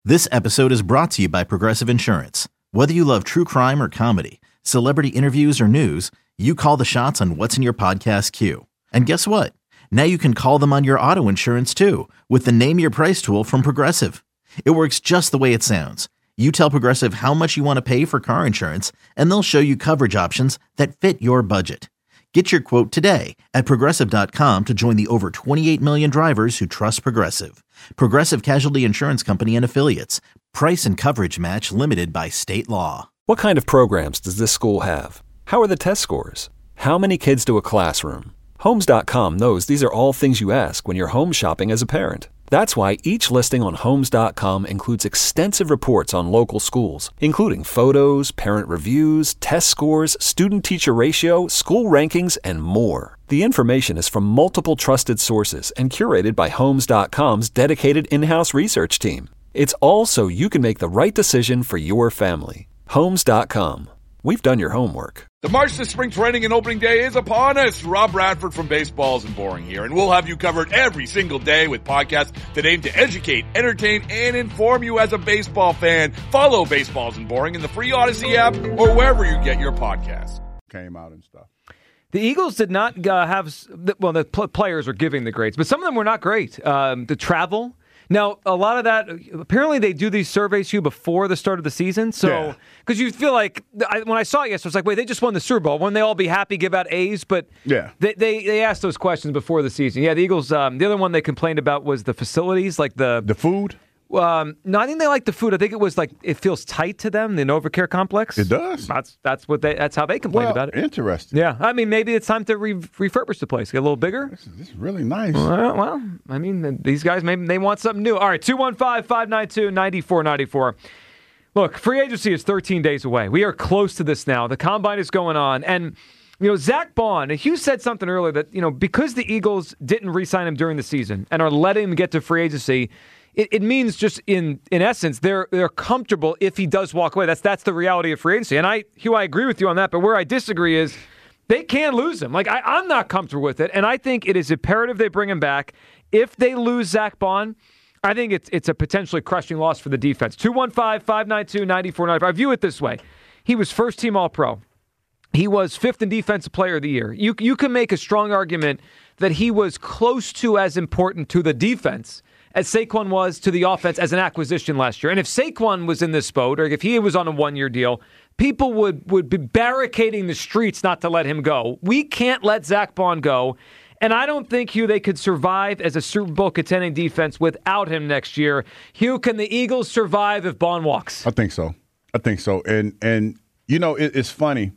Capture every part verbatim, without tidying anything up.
This episode is brought to you by Progressive Insurance. Whether you love true crime or comedy, celebrity interviews or news, you call the shots on what's in your podcast queue. And guess what? Now you can call them on your auto insurance too with the Name Your Price tool from Progressive. It works just the way it sounds. You tell Progressive how much you want to pay for car insurance, and they'll show you coverage options that fit your budget. Get your quote today at Progressive dot com to join the over twenty-eight million drivers who trust Progressive. Progressive Casualty Insurance Company and Affiliates. Price and coverage match limited by state law. What kind of programs does this school have? How are the test scores? How many kids to a classroom? Homes dot com knows these are all things you ask when you're home shopping as a parent. That's why each listing on Homes dot com includes extensive reports on local schools, including photos, parent reviews, test scores, student-teacher ratio, school rankings, and more. The information is from multiple trusted sources and curated by Homes dot com's dedicated in-house research team. It's all so you can make the right decision for your family. Homes dot com. We've done your homework. The march to spring training and opening day is upon us. Rob Bradford from Baseballs and Boring here, and we'll have you covered every single day with podcasts that aim to educate, entertain, and inform you as a baseball fan. Follow Baseballs and Boring in the free Odyssey app or wherever you get your podcasts. Came out and stuff. The Eagles did not uh, have, well, the pl- players are giving the grades, but some of them were not great. Um, the travel. Now, a lot of that, apparently they do these surveys to you before the start of the season. So, because yeah. you feel like, I, when I saw it yesterday, I was like, wait, they just won the Super Bowl. Wouldn't they all be happy, give out A's? But yeah. they, they they asked those questions before the season. Yeah, the Eagles, um, the other one they complained about was the facilities, like the... The food? Um, no, I think they like the food. I think it was like, it feels tight to them, the NovaCare complex. It does. That's that's what they. That's how they complained well, about it. Interesting. Yeah, I mean, maybe it's time to re- refurbish the place, get a little bigger. This is, this is really nice. Well, well, I mean, these guys, maybe they want something new. All right, two one five, five nine two, nine four nine four. Look, free agency is thirteen days away. We are close to this now. The combine is going on, and you know, Zach Bond, and Hugh said something earlier that, you know, because the Eagles didn't re-sign him during the season and are letting him get to free agency, It, it means just in in essence they're they're comfortable if he does walk away. That's that's the reality of free agency. And I, Hugh, I agree with you on that. But where I disagree is they can lose him. Like I, I'm not comfortable with it, and I think it is imperative they bring him back. If they lose Zach Bond, I think it's it's a potentially crushing loss for the defense. two one five, five nine two, nine four nine five. I view it this way: he was first team All Pro. He was fifth in Defensive Player of the Year. You you can make a strong argument that he was close to as important to the defense as Saquon was to the offense as an acquisition last year. And if Saquon was in this boat, or if he was on a one-year deal, people would, would be barricading the streets not to let him go. We can't let Zach Bond go. And I don't think, Hugh, they could survive as a Super Bowl contending defense without him next year. Hugh, can the Eagles survive if Bond walks? I think so. I think so. And, and you know, it, it's funny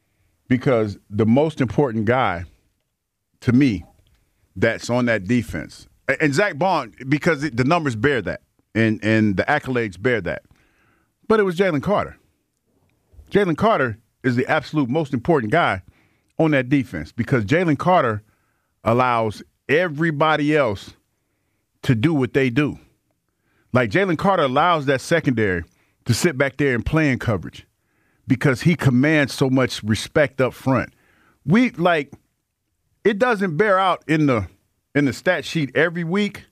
because the most important guy to me that's on that defense, and Zach Bond, because the numbers bear that, and, and the accolades bear that. But it was Jalen Carter. Jalen Carter is the absolute most important guy on that defense because Jalen Carter allows everybody else to do what they do. Like Jalen Carter allows that secondary to sit back there and play in coverage because he commands so much respect up front. We, like, it doesn't bear out in the – in the stat sheet every week,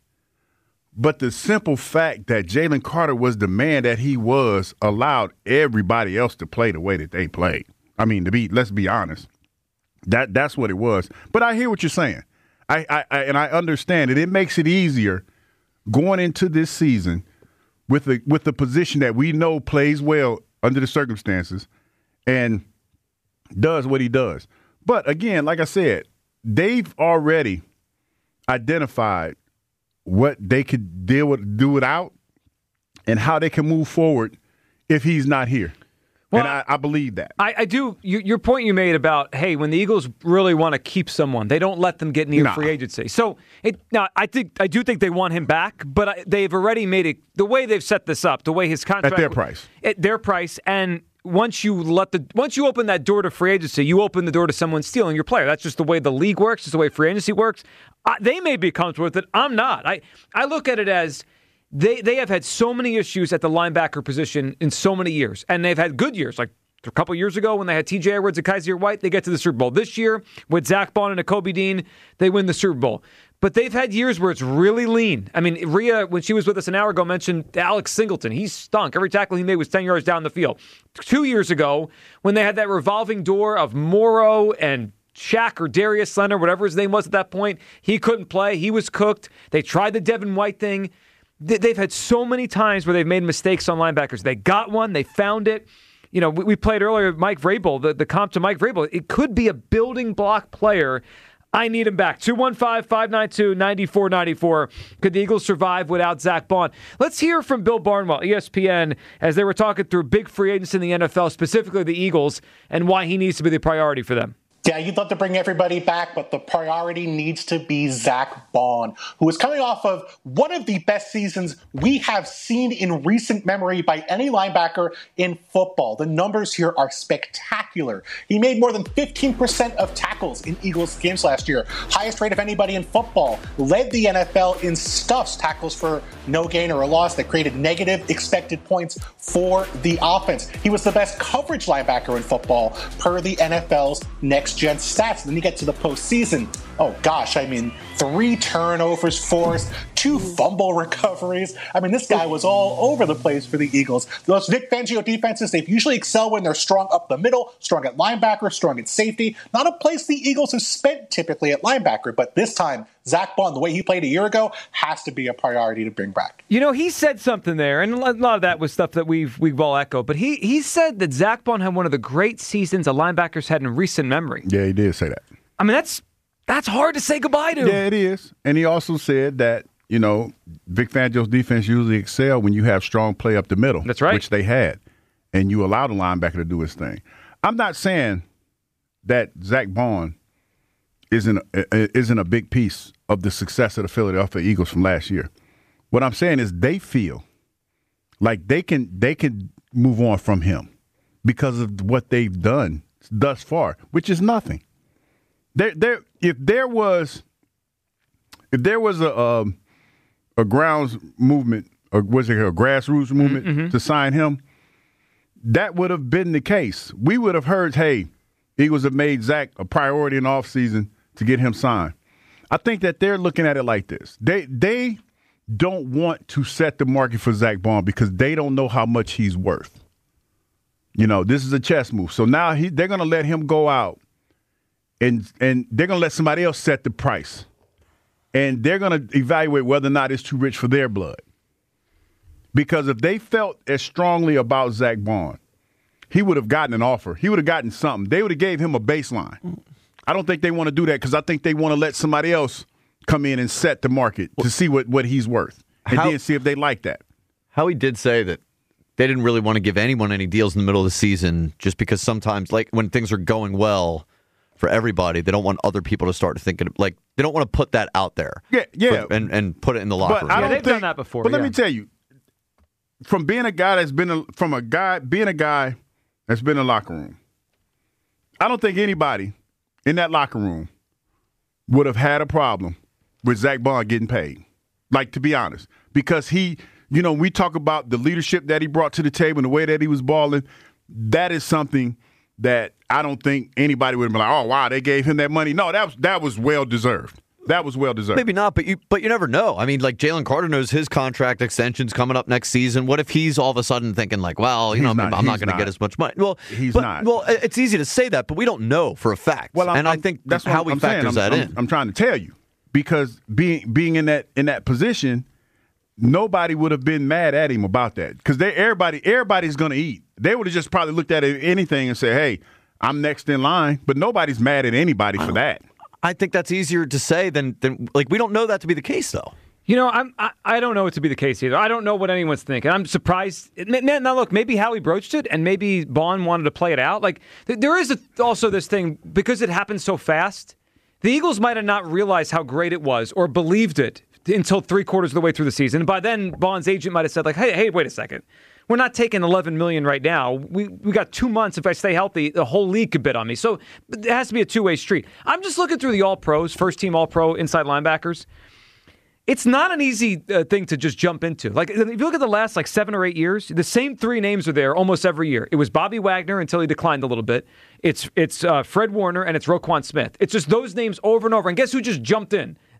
but the simple fact that Jalen Carter was the man that he was allowed everybody else to play the way that they played. I mean, to be let's be honest, that that's what it was. But I hear what you're saying, I, I, I and I understand it. It makes it easier going into this season with the with the position that we know plays well under the circumstances and does what he does. But again, like I said, they've already identified what they could deal with, do without, and how they can move forward if he's not here. Well, and I, I believe that. I, I do. You, your point you made about, hey, when the Eagles really want to keep someone, they don't let them get near nah. free agency. So it, now I think I do think they want him back, but I, they've already made it the way they've set this up, the way his contract at their price, at their price, and. Once you let the once you open that door to free agency, you open the door to someone stealing your player. That's just the way the league works. It's the way free agency works. I, they may be comfortable with it. I'm not. I, I look at it as they they have had so many issues at the linebacker position in so many years, and they've had good years. Like a couple years ago when they had T J Edwards and Kaiser White, they get to the Super Bowl. This year with Zach Bond and Nakobe Dean, they win the Super Bowl. But they've had years where it's really lean. I mean, Rhea, when she was with us an hour ago, mentioned Alex Singleton. He stunk. Every tackle he made was ten yards down the field. Two years ago, when they had that revolving door of Morrow and Shaq or Darius Leonard, whatever his name was at that point, he couldn't play. He was cooked. They tried the Devin White thing. They've had so many times where they've made mistakes on linebackers. They got one. They found it. You know, we played earlier Mike Vrabel, the, the comp to Mike Vrabel. It could be a building block player. I need him back. two one five, five nine two, nine four nine four. Could the Eagles survive without Zach Bond? Let's hear from Bill Barnwell, E S P N, as they were talking through big free agents in the N F L, specifically the Eagles, and why he needs to be the priority for them. Yeah, you'd love to bring everybody back, but the priority needs to be Zach Bond, who is coming off of one of the best seasons we have seen in recent memory by any linebacker in football. The numbers here are spectacular. He made more than fifteen percent of tackles in Eagles games last year, highest rate of anybody in football, led the N F L in stuffs, tackles for no gain or a loss that created negative expected points for the offense. He was the best coverage linebacker in football per the N F L's next gen stats. And then you get to the postseason. Oh gosh, I mean, three turnovers forced, two fumble recoveries. I mean, this guy was all over the place for the Eagles. Those Vic Fangio defenses, they usually excel when they're strong up the middle, strong at linebacker, strong at safety. Not a place the Eagles have spent typically at linebacker, but this time, Zach Bond, the way he played a year ago, has to be a priority to bring back. You know, he said something there, and a lot of that was stuff that we've we've all echoed, but he, he said that Zach Bond had one of the great seasons a linebackers had in recent memory. Yeah, he did say that. I mean, that's that's hard to say goodbye to. Yeah, it is. And he also said that, you know, Vic Fangio's defense usually excel when you have strong play up the middle. That's right. Which they had. And you allow the linebacker to do his thing. I'm not saying that Zach Bond isn't a, isn't a big piece of the success of the Philadelphia Eagles from last year. What I'm saying is they feel like they can they can move on from him because of what they've done thus far, which is nothing. There, there. If there was, if there was a um, a grounds movement, or was it a grassroots movement mm-hmm. to sign him, that would have been the case. We would have heard, hey, Eagles have made Zach a priority in the offseason to get him signed. I think that they're looking at it like this. They they don't want to set the market for Zach Bond because they don't know how much he's worth. You know, this is a chess move. So now he, they're going to let him go out, and and they're going to let somebody else set the price. And they're going to evaluate whether or not it's too rich for their blood. Because if they felt as strongly about Zach Bond, he would have gotten an offer. He would have gotten something. They would have gave him a baseline. I don't think they want to do that because I think they want to let somebody else come in and set the market to see what, what he's worth and how, then see if they like that. Howie did say that they didn't really want to give anyone any deals in the middle of the season just because sometimes, like when things are going well for everybody, they don't want other people to start thinking, like they don't want to put that out there. Yeah, yeah. But, and, and put it in the locker but room. I Yeah, don't they've think, done that before. But yeah. let me tell you, from being a guy that's been a, from a guy being a guy that's been in the locker room, I don't think anybody in that locker room would have had a problem with Zach Bond getting paid. Like, to be honest, because he, you know, we talk about the leadership that he brought to the table and the way that he was balling. That is something that I don't think anybody would have been like, oh, wow, they gave him that money. No, that was that was well deserved. That was well deserved. Maybe not, but you but you never know. I mean, like Jalen Carter knows his contract extension's coming up next season. What if he's all of a sudden thinking like, well, you He's know, not, I'm not he's going to not. get as much money. Well, He's but, not. Well, it's easy to say that, but we don't know for a fact. Well, I'm, and I I'm- think that's how what we I'm saying. factors I'm, that I'm, in. I'm trying to tell you because being being in that in that position, nobody would have been mad at him about that because they everybody everybody's going to eat. They would have just probably looked at it, anything and said, hey, I'm next in line. But nobody's mad at anybody for that. I think that's easier to say than, than like we don't know that to be the case though. You know, I'm, I I don't know it to be the case either. I don't know what anyone's thinking. I'm surprised. Man, now look, maybe Howie broached it, and maybe Bond wanted to play it out. Like th- there is a, also this thing because it happened so fast. The Eagles might have not realized how great it was or believed it until three quarters of the way through the season. And by then, Bond's agent might have said, like, "Hey, hey, wait a second. We're not taking eleven million dollars right now. We we got two months. If I stay healthy, the whole league could bid on me. So it has to be a two-way street." I'm just looking through the All-Pros, first-team All-Pro inside linebackers. It's not an easy uh, thing to just jump into. Like, if you look at the last, like, seven or eight years, the same three names are there almost every year. It was Bobby Wagner until he declined a little bit. It's it's uh, Fred Warner, and it's Roquan Smith. It's just those names over and over. And guess who just jumped in?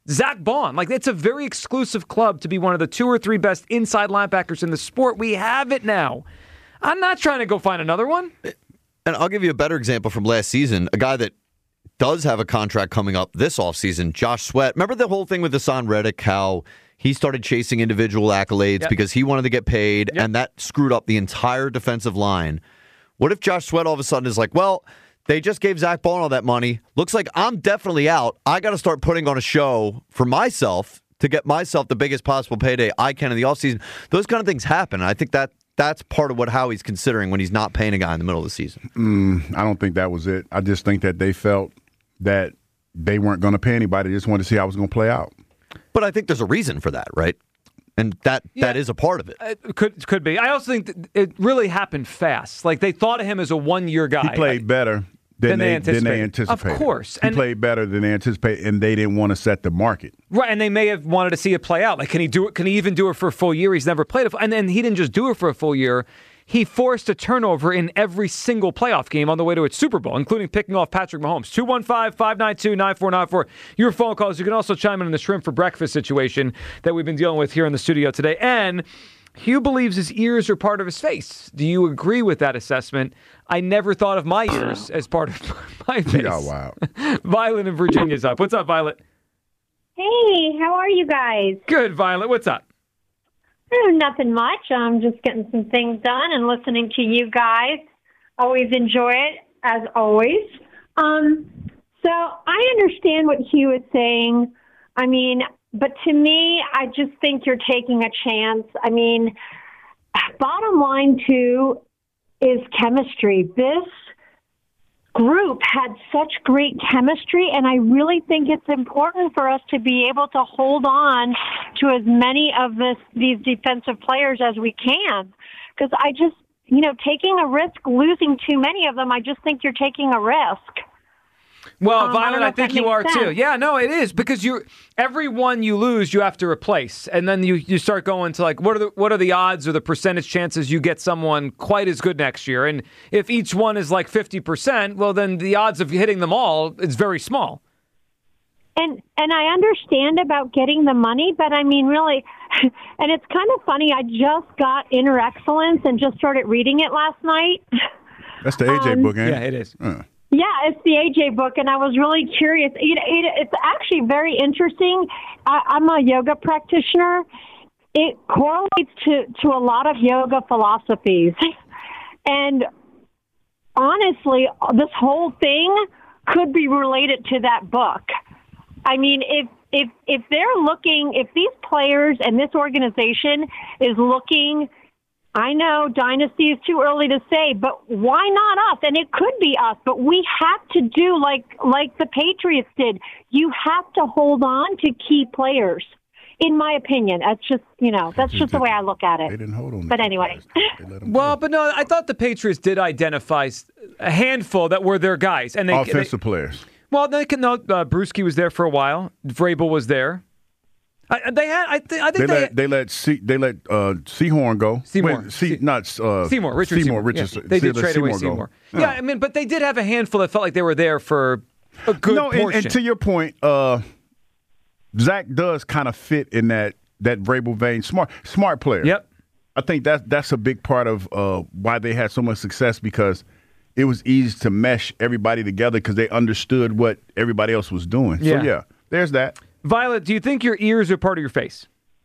Zach Bond. Like, it's a very exclusive club to be one of the two or three best inside linebackers in the sport. We have it now. I'm not trying to go find another one. And I'll give you a better example from last season. A guy that does have a contract coming up this offseason, Josh Sweat. Remember the whole thing with Hassan Reddick, how he started chasing individual accolades yep. because he wanted to get paid, yep. and that screwed up the entire defensive line. What if Josh Sweat all of a sudden is like, well, they just gave Zach Bond all that money. Looks like I'm definitely out. I got to start putting on a show for myself to get myself the biggest possible payday I can in the offseason. Those kind of things happen. I think that that's part of what Howie's considering when he's not paying a guy in the middle of the season. Mm, I don't think that was it. I just think that they felt that they weren't going to pay anybody. They just wanted to see how it was going to play out. But I think there's a reason for that, right? And that yeah, that is a part of it. It could could be. I also think that it really happened fast. Like, they thought of him as a one-year guy. He played better. Than, than, they, they anticipated. than they anticipated. Of course. He and, played better than they anticipated, and they didn't want to set the market. Right, and they may have wanted to see it play out. Like, can he do it? Can he even do it for a full year? He's never played it. And then he didn't just do it for a full year. He forced a turnover in every single playoff game on the way to its Super Bowl, including picking off Patrick Mahomes. two one five, five nine two, nine four nine four. Your phone calls. You can also chime in on the shrimp for breakfast situation that we've been dealing with here in the studio today. And Hugh believes his ears are part of his face. Do you agree with that assessment? I never thought of my ears as part of my face. Oh, wow. Violet in Virginia's up. What's up, Violet? Hey, how are you guys? Good, Violet. What's up? Oh, nothing much. I'm just getting some things done and listening to you guys. Always enjoy it, as always. Um, so I understand what Hugh is saying. I mean, but to me, I just think you're taking a chance. I mean, bottom line, too, is chemistry. This group had such great chemistry, and I really think it's important for us to be able to hold on to as many of this, these defensive players as we can. Because I just, you know, taking a risk, losing too many of them, I just think you're taking a risk. Well, um, Violet, I, I think you are sense. too. Yeah, no, it is, because you every one you lose, you have to replace, and then you, you start going to like, what are the what are the odds or the percentage chances you get someone quite as good next year? And if each one is like fifty percent, well, then the odds of hitting them all is very small. And and I understand about getting the money, but I mean, really, and it's kind of funny. I just got Inner Excellence and just started reading it last night. That's the A J um, book, ain't it? Yeah, it is. Uh. Yeah, it's the A J book, and I was really curious. It, it, it's actually very interesting. I, I'm a yoga practitioner. It correlates to, to a lot of yoga philosophies. And honestly, this whole thing could be related to that book. I mean, if if if they're looking, if these players and this organization is looking, I know dynasty is too early to say, but why not us? And it could be us, but we have to do like like the Patriots did. You have to hold on to key players, in my opinion. That's just, you know, that's just the way I look at it. They didn't hold on. But anyway. Well, but no, I thought the Patriots did identify a handful that were their guys. And they, Offensive they, players. Well, they can no, uh, Brewski was there for a while. Vrabel was there. I, they had. I, th- I think they, they let they let C, they let uh, Seahorn go. Seymour, Wait, C, not uh, Seymour, Richard Seymour. Seymour Richard, yeah. They did let trade Seymour away Seymour. Go. Yeah, I mean, but they did have a handful that felt like they were there for a good no, portion. And, and to your point, uh, Zach does kind of fit in that that Vrabel vein. Smart, smart player. Yep. I think that that's a big part of uh, why they had so much success, because it was easy to mesh everybody together because they understood what everybody else was doing. Yeah. So yeah, there's that. Violet, do you think your ears are part of your face?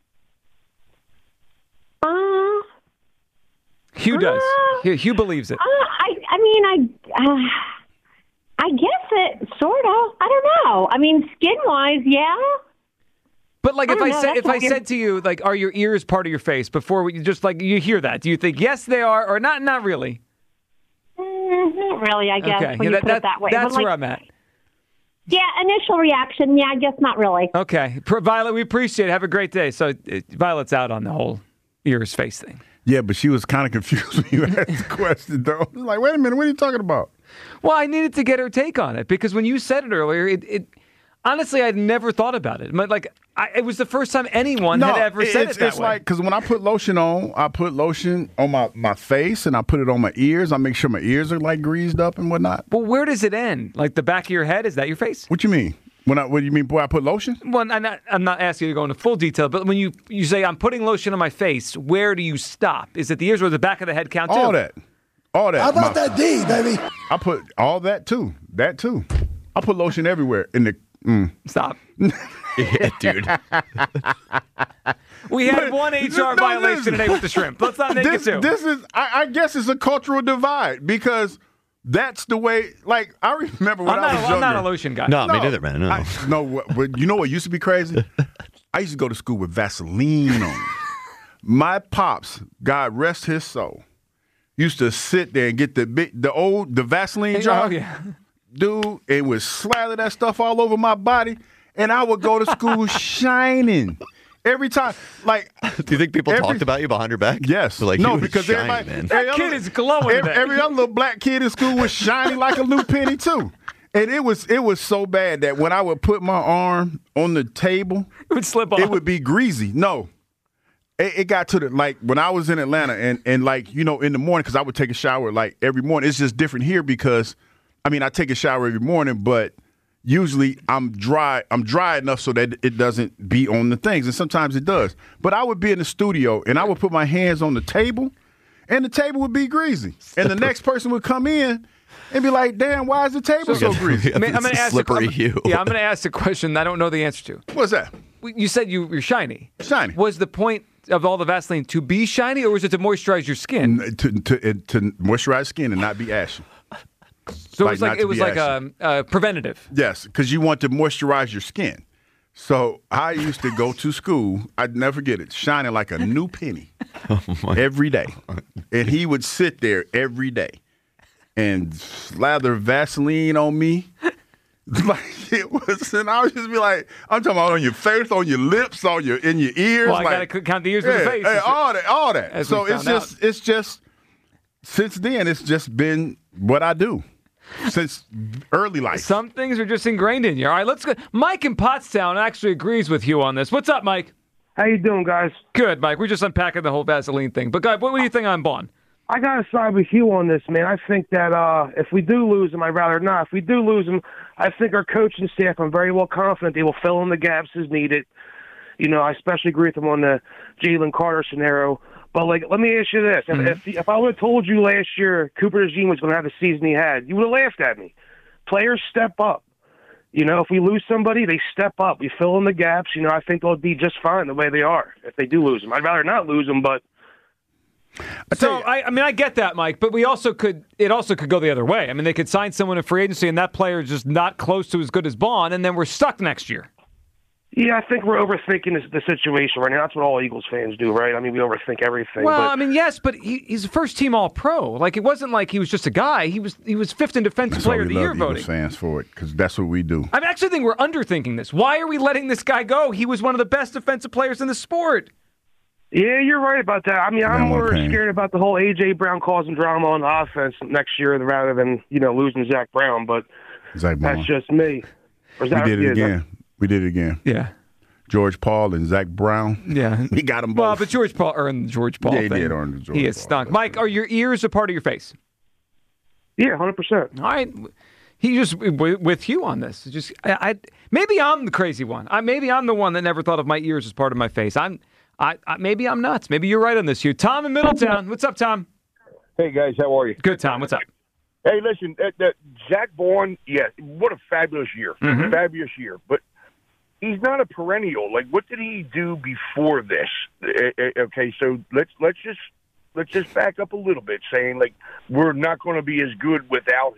Uh, Hugh does. uh, Hugh, Hugh believes it. Uh, I, I mean, I, uh, I guess it sort of. I don't know. I mean, skin wise, yeah. But like, I if don't I know, said that's if I weird. said to you, like, are your ears part of your face? Before we just like you hear that, do you think yes they are or not? Not really. Mm, not really, I guess. Okay, When yeah, you that, put that, it that way. that's But, like, where I'm at. Yeah, initial reaction. Yeah, I guess not really. Okay, Violet, we appreciate it. Have a great day. So uh, Violet's out on the whole ears face thing. Yeah, but she was kind of confused when you asked the question, though. I was like, wait a minute, what are you talking about? Well, I needed to get her take on it because when you said it earlier, it, it honestly, I'd never thought about it. But like, I, it was the first time anyone no, had ever said it's, it that it's way. like, because when I put lotion on, I put lotion on my, my face and I put it on my ears. I make sure my ears are like greased up and whatnot. Well, where does it end? Like the back of your head? Is that your face? What you mean? When I, what do you mean, boy, I put lotion? Well, I'm not, I'm not asking you to go into full detail, but when you, you say I'm putting lotion on my face, where do you stop? Is it the ears or the back of the head count too? All that. All that. How about My- that D, baby? I put all that too. That too. I put lotion everywhere in the. Mm. Stop. Yeah, dude. We had But- one H R no, violation listen. today with the shrimp. Let's not make This, it two. this is, I, I guess, it's a cultural divide because that's the way. Like I remember when I'm, I not, was I'm younger. not a lotion guy. No, me neither, man. No. I, no, what- but you know what used to be crazy? I used to go to school with Vaseline on. My pops, God rest his soul, used to sit there and get the big, the old, the Vaseline jar, Oh, yeah. dude, and would slather that stuff all over my body, and I would go to school shining every time. Like, Do you think people every- talked about you behind your back? yes, They're like, no, he was because shiny, everybody, man. That every kid other- is glowing Every, today. every other little black kid in school was shining like a new penny too. And it was it was so bad that when I would put my arm on the table, It would slip off. it would be greasy. No. It, it got to the, like, when I was in Atlanta and, and like, you know, in the morning, because I would take a shower, like, every morning. It's just different here because, I mean, I take a shower every morning, but usually I'm dry. I'm dry enough so that it doesn't be on the things, and sometimes it does. But I would be in the studio, and I would put my hands on the table, and the table would be greasy. And the next person would come in and be like, damn, why is the table so greasy? I mean, I'm going to ask slippery a, hue. Yeah, I'm going to ask a question I don't know the answer to. What's that? You said you, you're shiny. Shiny. Was the point of all the Vaseline to be shiny, or was it to moisturize your skin? To, to, to moisturize skin and not be ashy. So like it was not like to it was be like ashy. a, a preventative. Yes, because you want to moisturize your skin. So I used to go to school, I'd never forget it, shining like a new penny every day. And he would sit there every day and slather Vaseline on me. Like it was, and I would just be like, I'm talking about on your face, on your lips, on your in your ears. Well, I like, gotta count the ears with the yeah, face. yeah, all that, all that. As So we it's found just, it's just, since then, it's just been what I do since early life. Some things are just ingrained in you. All right, let's go. Mike in Pottstown actually agrees with you on this. What's up, Mike? How you doing, guys? Good, Mike. We're just unpacking the whole Vaseline thing. But, guy, what do you think on Bond? I got to side with you on this, man. I think that uh, if we do lose him, I'd rather not. If we do lose him, I think our coaching staff, I'm very well confident they will fill in the gaps as needed. You know, I especially agree with them on the Jalen Carter scenario. But, like, let me ask you this. Mm-hmm. If, if if I would have told you last year Cooper DeJean was going to have the season he had, you would have laughed at me. Players step up. You know, if we lose somebody, they step up. We fill in the gaps. You know, I think they'll be just fine the way they are if they do lose them. I'd rather not lose them, but So I, I mean, I get that, Mike, but we also could. It also could go the other way. I mean, they could sign someone in free agency, and that player is just not close to as good as Bond, and then we're stuck next year. yeah, I think we're overthinking this, the situation right now. That's what all Eagles fans do, right? I mean, we overthink everything. Well, but I mean, yes, but he, he's a first team All Pro. Like it wasn't like he was just a guy. He was he was fifth in Defensive That's why Player we of the love Year Eagles voting. fans for it, because that's what we do. I actually think we're underthinking this. Why are we letting this guy go? He was one of the best defensive players in the sport. yeah, you're right about that. I mean, I'm Man, what more pain. scared about the whole A J Brown causing drama on offense next year rather than you know losing Zach Brown. But Zach that's Brown. just me. Or We Zach- did yeah, it Zach- again. We did it again. Yeah, George Paul and Zach Brown. yeah. We got them both. Well, but George Paul earned the George Paul Yeah, he thing. did earn the George He is Paul. stunk. That's Mike, true. are your ears a part of your face? Yeah, one hundred percent. All right. He just with with you on this. Just I, I maybe I'm the crazy one. I maybe I'm the one that never thought of my ears as part of my face. I'm I, I maybe I'm nuts. Maybe you're right on this. You, Tom in Middletown. What's up, Tom? Hey guys, how are you? Good, Tom. What's up? Hey, listen, that, that Zach Vaughn, yeah, what a fabulous year, Mhm. fabulous year. But he's not a perennial. Like, what did he do before this? Eh, eh, Okay, so let's let's just let's just back up a little bit, saying like we're not going to be as good without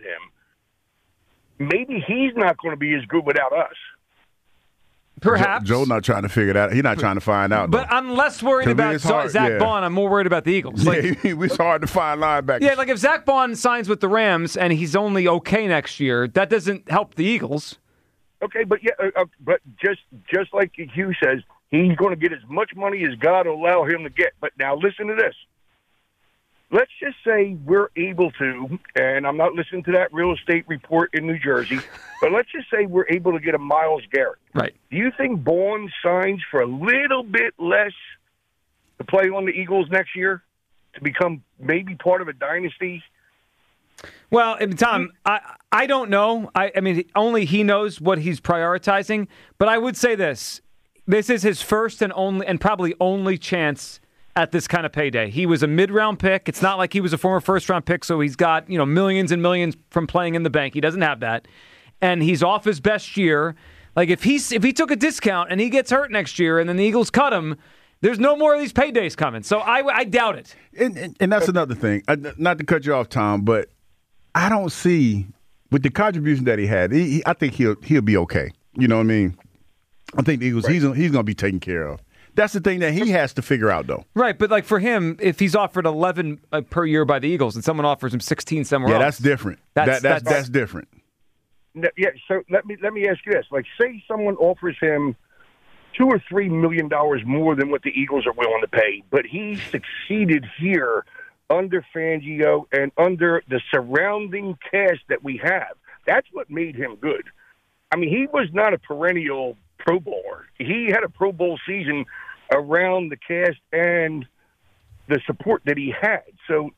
him. Maybe he's not going to be as good without us. Perhaps. Joe, Joe not trying to figure it out. He's not trying to find out. But I'm less worried To me, about it's Zo- hard, Zach yeah. Bond. I'm more worried about the Eagles. Like, yeah, it's hard to find linebackers. yeah, like if Zach Bond signs with the Rams and he's only okay next year, that doesn't help the Eagles. Okay, but yeah, uh, uh, but just just like Hugh says, he's going to get as much money as God will allow him to get. But now listen to this. Let's just say we're able to, and I'm not listening to that real estate report in New Jersey, but let's just say we're able to get a Myles Garrett. Right. Do you think Bourne signs for a little bit less to play on the Eagles next year to become maybe part of a dynasty? Well, Tom, I I don't know. I, I mean, only he knows what he's prioritizing. But I would say this: this is his first and only, and probably only chance at this kind of payday. He was a mid-round pick. It's not like he was a former first-round pick, so he's got you know millions and millions from playing in the bank. He doesn't have that, and he's off his best year. Like if he's if he took a discount and he gets hurt next year, and then the Eagles cut him. There's no more of these paydays coming, so I, I doubt it. And, and, and that's another thing. I, not to cut you off, Tom, but I don't see with the contribution that he had. He, he, I think he'll he'll be okay. You know what I mean? I think the Eagles. Right. He's he's going to be taken care of. That's the thing that he has to figure out, though. Right, but like for him, if he's offered eleven uh, per year by the Eagles, and someone offers him sixteen somewhere yeah, else, that's different. That's that, that's, that's that's different. Yeah. So let me let me ask you this: like, say someone offers him two or three million dollars more than what the Eagles are willing to pay, but he succeeded here under Fangio and under the surrounding cast that we have. That's what made him good. I mean, he was not a perennial Pro Bowler. He had a Pro Bowl season around the cast and the support that he had. So,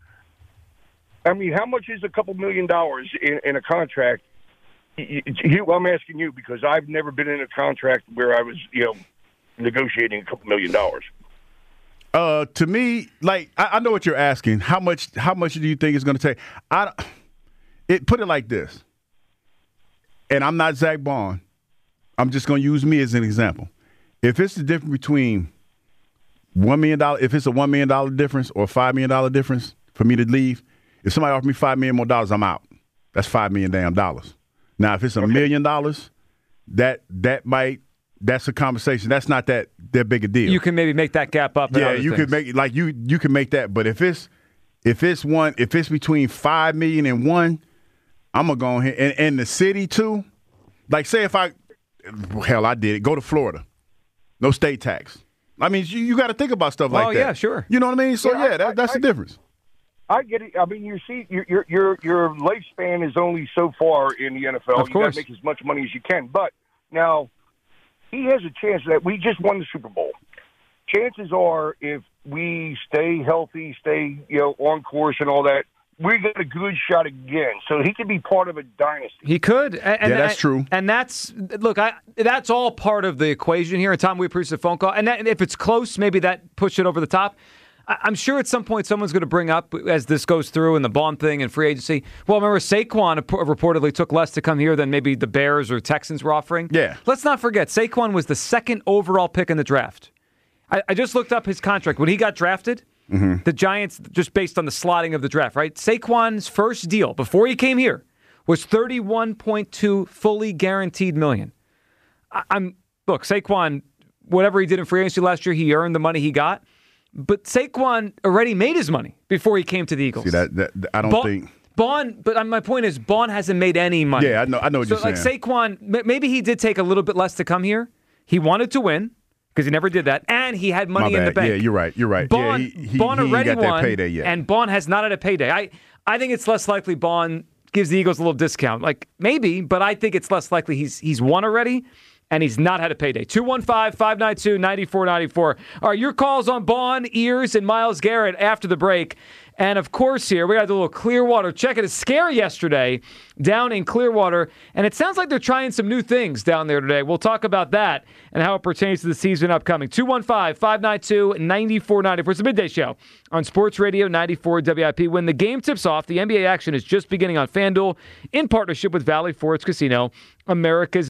I mean, how much is a couple million dollars in, in a contract? You, I'm asking you because I've never been in a contract where I was, you know, negotiating a couple million dollars. Uh, to me, like I, I know what you're asking. How much? How much do you think it's going to take? I it put it like this, and I'm not Zach Bond. I'm just going to use me as an example. If it's the difference between one million dollars, if it's a one million dollar difference or a five million dollar difference for me to leave, if somebody offers me five million more dollars, I'm out. That's five million damn dollars. Now, if it's a million dollars, that that might that's a conversation. That's not that that big a deal. You can maybe make that gap up. Yeah, you could make like you you can make that. But if it's if it's one if it's between five million and one, I'm gonna go ahead and, and the city too. Like say if I hell I did it. Go to Florida, no state tax. I mean you, you got to think about stuff like oh, that. Oh yeah, sure. You know what I mean? So yeah, yeah that, I, that's I, the difference. I get it. I mean, you see, your your your, your lifespan is only so far in the N F L. Of you course. got to make as much money as you can. But now, he has a chance that we just won the Super Bowl. Chances are, if we stay healthy, stay you know on course and all that, we got a good shot again. So he could be part of a dynasty. He could. And, yeah, that's and, true. And that's look, I that's all part of the equation here. And Tom, we appreciate the phone call. And that, if it's close, maybe that push it over the top. I'm sure at some point someone's going to bring up, as this goes through and the Bond thing and free agency, well, remember Saquon reportedly took less to come here than maybe the Bears or Texans were offering? Yeah. Let's not forget, Saquon was the second overall pick in the draft. I, I just looked up his contract. When he got drafted, mm-hmm. the Giants, just based on the slotting of the draft, right? Saquon's first deal before he came here was thirty-one point two fully guaranteed million. I, I'm Look, Saquon, whatever he did in free agency last year, he earned the money he got. But Saquon already made his money before he came to the Eagles. See, that, that I don't Bon, think Bond. But my point is, Bond hasn't made any money. Yeah, I know. I know what so you're saying. So, like Saquon, maybe he did take a little bit less to come here. He wanted to win because he never did that, and he had money in the bank. Yeah, you're right. You're right. Bond, yeah, he, he, Bond he ain't already got that won, payday yet. and Bond has not had a payday. I, I think it's less likely Bond gives the Eagles a little discount. Like maybe, but I think it's less likely he's he's won already. And he's not had a payday. two one five, five nine two, nine four nine four. All right, your calls on Bond, Ears, and Myles Garrett after the break. And, of course, here, we got a little Clearwater. Check it. A scare yesterday down in Clearwater. And it sounds like they're trying some new things down there today. We'll talk about that and how it pertains to the season upcoming. two one five, five nine two, nine four nine four. It's a midday show on Sports Radio ninety-four W I P. When the game tips off, the N B A action is just beginning on FanDuel in partnership with Valley Forge Casino, America's